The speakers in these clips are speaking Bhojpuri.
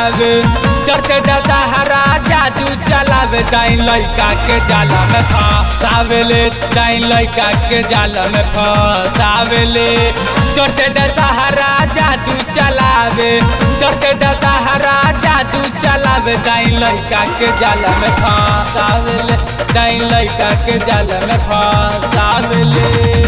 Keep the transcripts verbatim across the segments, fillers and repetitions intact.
चलावे चढ़ते दशहरा जादू चलावे डाइन लइका के जाला में फसावेले डाइन लइका के जाला में फसावेले चढ़ते दशहरा जादू चलावे चढ़ते दशहरा जादू चलावे डाइन लइका के जाला में फसावेले डाइन लइका के जाला में फसावेले।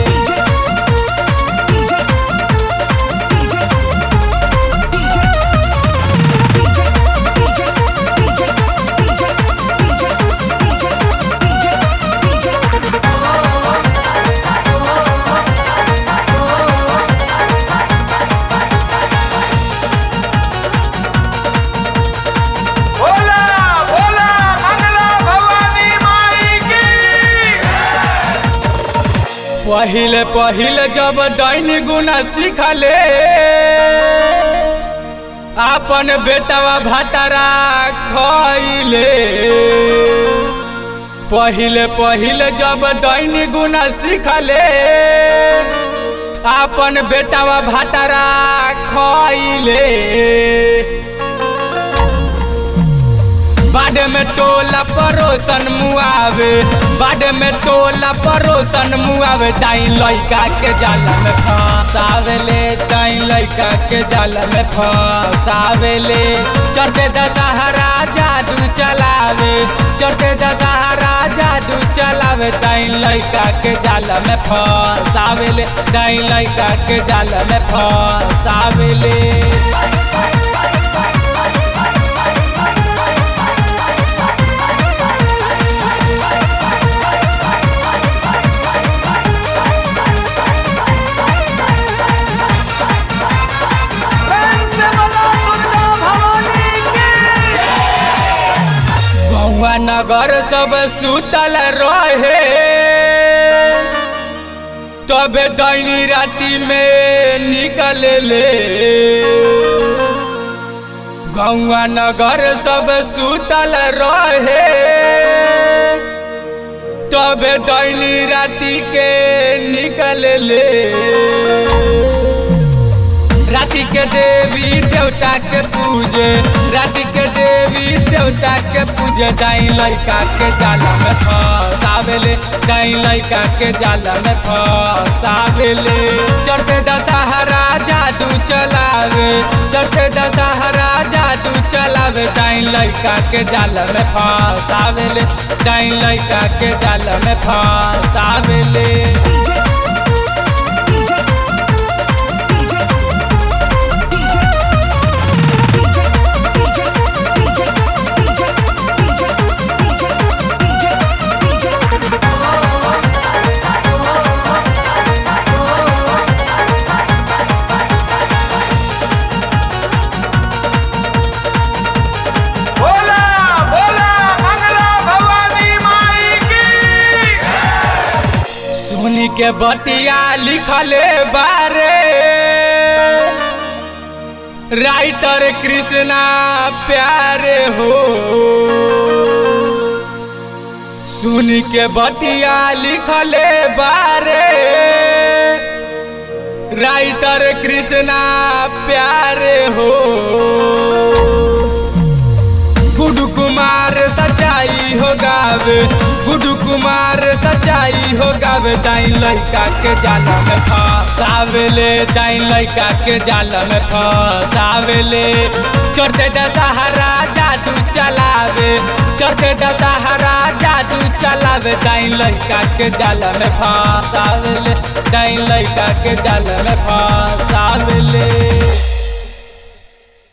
पहिले पहिले जब डाइन गुना सीखले अपन बेटवा भातारा खइले पहिले पहिले जब डाइन गुना सीखले अपन बेटवा भातारा खइले बाडे में टोला परोसन मुआवे बाडे में टोला परोसन मुआवे डाइन लइका के जाला में फसावेले डाइन लइका के जाला में फसावेले चढ़ते दशहरा जादू चलावे चढ़ते दशहरा जादू चलावे डाइन लइका के जाला में फसावेले डाइन लइका के जाला में फसावेले। नगर सब सुतल रहे तबे डाइनी राती में निकल ले गौआ नगर सब सुतल रहे तबे डाइनी राती के निकल ले राति के देवी देवता के पूजे राति के देवी देवता के पूजे डाइन लइका के जाला में फसावेले डाइन लइका के जाला में फसावेले चढ़ते दशहरा जादू चलावे चढ़ते दशहरा जादू चलावे डाइन लइका के जाला में फसावेले डाइन लइका के जाला में फसावेले। के बतिया लिखले बारे राइटर कृष्णा प्यारे हो सुन के बतिया लिखले बारे राइटर कृष्णा प्यारे हो गुडू कुमार सच्चाई हो गावे गुडू कुमार सच्चाई हो गावे डाइन लइका के जाला में फसावेले डाइन लइका के जाला में फसावेले चढ़ते दशहरा जादू चलावे चढ़ते दशहरा जादू चलावे डाइन लइका के जाला में फसावेले डाइन लइका के जाला में फसावेले।